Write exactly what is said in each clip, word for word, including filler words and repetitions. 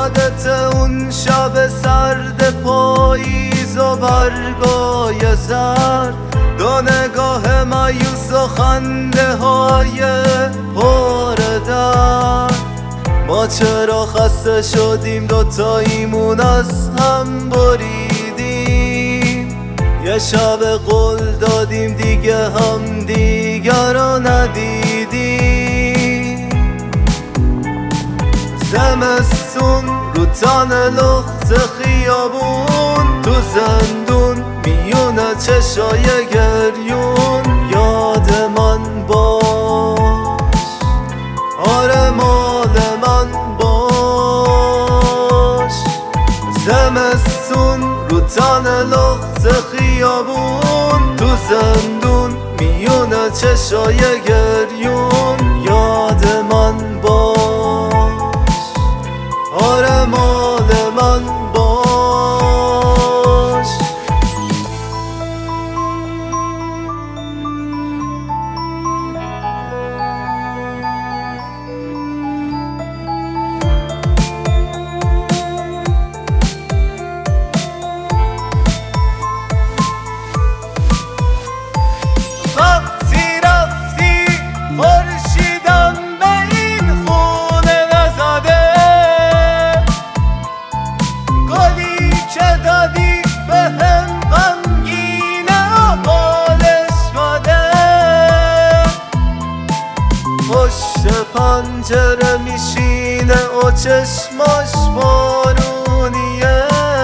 یادت اون شب سرد پاییز و برگای زرد، دو نگاه مایوس و خنده های پر درد. ما چرا خسته شدیم دوتاییمون از هم بریدیم، یه شب قول دادیم دیگه هم دیگر رو ندیدیم. زمستون رو تن لخت خیابون، تو زندون میونه چشای گریون، یاد من باش، آره مال من باش. زمستون رو تن لخت خیابون، تو زندون میونه چشای گریون، یاد من باش، آره مال من باش. پشت پنجره میشینه و چشماش بارونیه،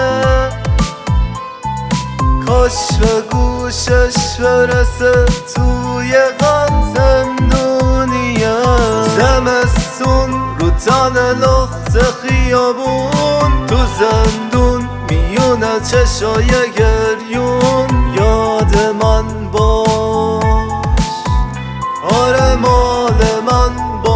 کاش به گوشش برسه توی غم زندونیه. زمستون رو تن لخت خیابون، تو زندون میونه چشای گریون، یاد من باش، آره مال من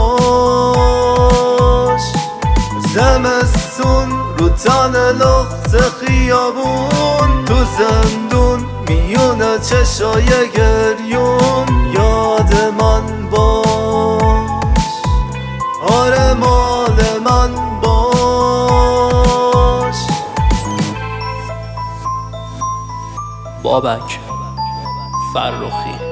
باش. زمستون رو تن لخت خیابون، تو زندون میونه چشای گریون، یاد من باش، آره مال من باش. بابک فرخی.